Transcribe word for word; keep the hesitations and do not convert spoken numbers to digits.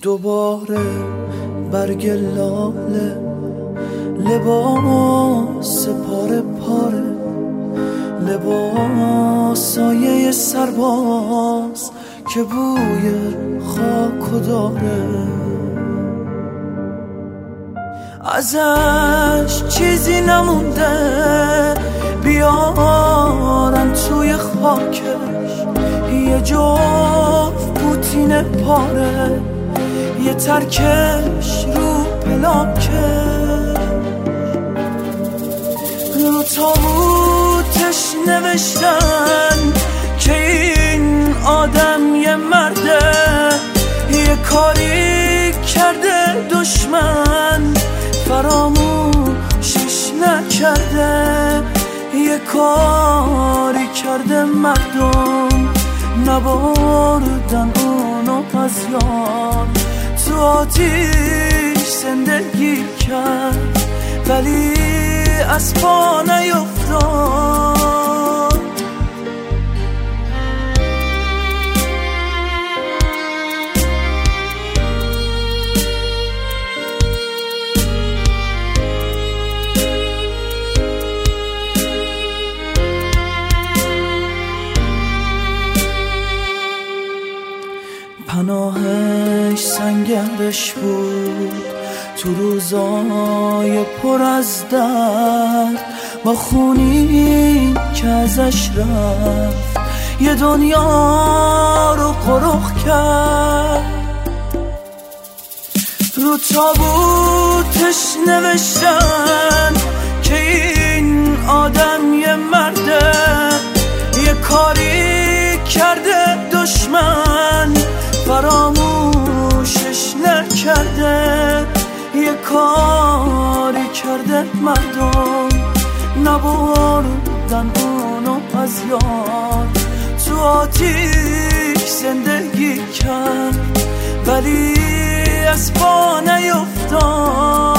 دوباره برگ لاله، لباس پاره پاره، لباس سایه سرباز که بوی خاکو داره. ازش چیزی نمونده بیارن توی خاکش، یه جفت پوتین پاره، یه ترکش رو پلاکش. رو تابوتش نوشتن که این آدم یه مرده، یه کاری کرده دشمن فراموشش نکرده، یه کاری کرده مردم نبردن اونو از یاد. تو آتیش زندگی کرد ولی از پا نیفتاد. پناهش سنگرش بود تو روزای پر از درد، با خونی که ازش رفت یه دنیا رو غرق کرد. رو تابوتش نوشتن که این آدم یه مرده، یه کاری کرده دشمن فراموشش نکرده، یه کاری کرده مردم نبردن اونو از یاد. تو آتیش زندگی کرد ولی از پا نیفتاد.